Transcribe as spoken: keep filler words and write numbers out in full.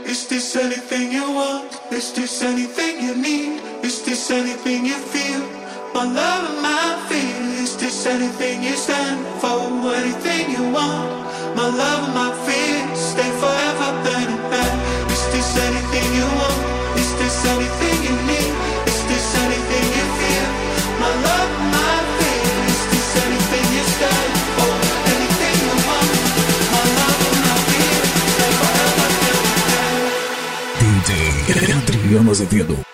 Is this anything you want? Is this anything you need? Is this anything you feel? My love and my fear. Is this anything you stand for? Anything you want? My love and my fear. Stay forever burning back. Is this anything you want? Is this anything you need? Is this anything you feel? My love and my fear. Is this anything you stand for? Anything you want? My love and my fear. Stay forever burning back. D J Adriano Azevedo.